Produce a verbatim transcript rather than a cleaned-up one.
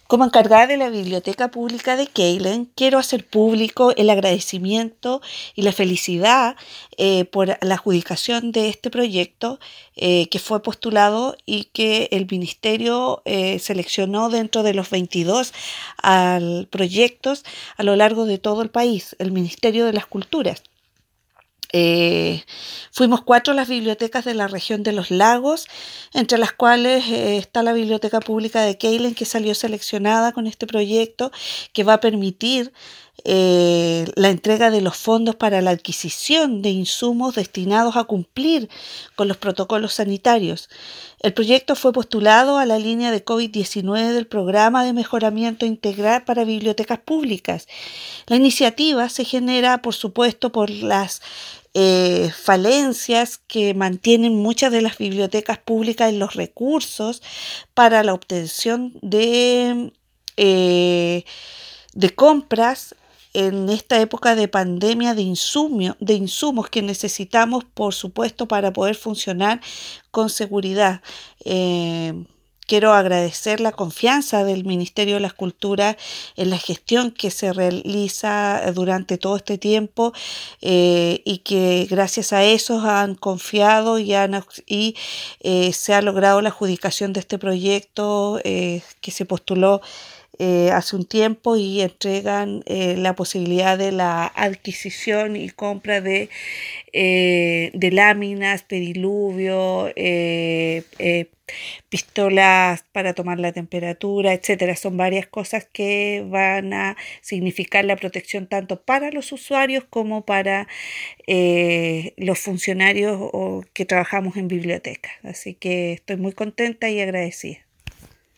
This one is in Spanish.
Como encargada de la Biblioteca Pública de Keilen, quiero hacer público el agradecimiento y la felicidad eh, por la adjudicación de este proyecto eh, que fue postulado y que el Ministerio eh, seleccionó dentro de los veintidós al- proyectos a lo largo de todo el país, el Ministerio de las Culturas. Eh, Fuimos cuatro las bibliotecas de la región de los lagos, entre las cuales eh, está la Biblioteca Pública de Keilen, que salió seleccionada con este proyecto, que va a permitir eh, la entrega de los fondos para la adquisición de insumos destinados a cumplir con los protocolos sanitarios. El proyecto fue postulado a la línea de COVID diecinueve del Programa de Mejoramiento Integral para Bibliotecas Públicas. La iniciativa se genera, por supuesto, por las eh, falencias que mantienen muchas de las bibliotecas públicas en los recursos para la obtención de, eh, de compras en esta época de pandemia de, insumio, de insumos que necesitamos, por supuesto, para poder funcionar con seguridad. Eh, Quiero agradecer la confianza del Ministerio de las Culturas en la gestión que se realiza durante todo este tiempo eh, y que gracias a eso han confiado y, han, y eh, se ha logrado la adjudicación de este proyecto eh, que se postuló eh, hace un tiempo y entregan eh, la posibilidad de la adquisición y compra de, eh, de láminas, pediluvio, eh, eh, pistolas para tomar la temperatura, etcétera. Son varias cosas que van a significar la protección tanto para los usuarios como para eh, los funcionarios o, que trabajamos en bibliotecas. Así que estoy muy contenta y agradecida.